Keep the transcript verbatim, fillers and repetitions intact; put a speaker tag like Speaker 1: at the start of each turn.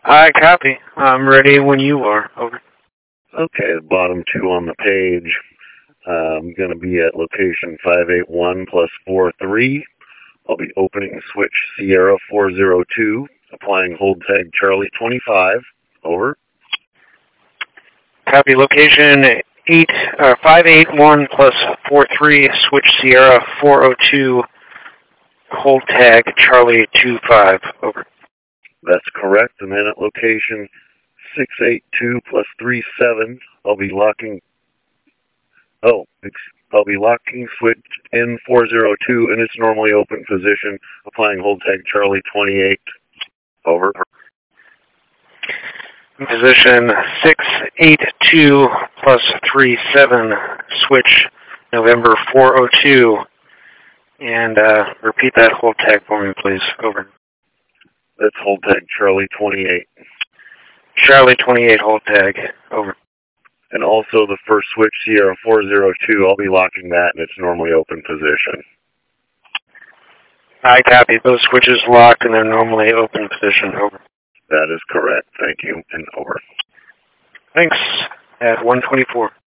Speaker 1: I copy. I'm ready when you are. Over.
Speaker 2: Okay, the bottom two on the page. Uh, I'm going to be at location five eight one plus four three. I'll be opening switch Sierra four zero two, applying hold tag Charlie twenty-five. Over.
Speaker 1: Copy. Location eight uh, five eight one plus four three. Switch Sierra four zero two. Hold tag Charlie two five. Over.
Speaker 2: That's correct. And then at location six eight two plus three seven, I'll be locking. Oh, I'll be locking switch N four zero two in its normally open position, applying hold tag Charlie twenty-eight. Over.
Speaker 1: Position six eight two plus three seven, switch November four zero two, and uh, repeat that hold tag for me, please. Over.
Speaker 2: That's hold tag Charlie twenty-eight.
Speaker 1: Charlie twenty-eight, hold tag. Over.
Speaker 2: And also the first switch, Sierra four zero two, I'll be locking that in its normally open position.
Speaker 1: I copy. Those switches locked in their normally open position. Over.
Speaker 2: That is correct. Thank you, and over.
Speaker 1: Thanks. At one twenty-four.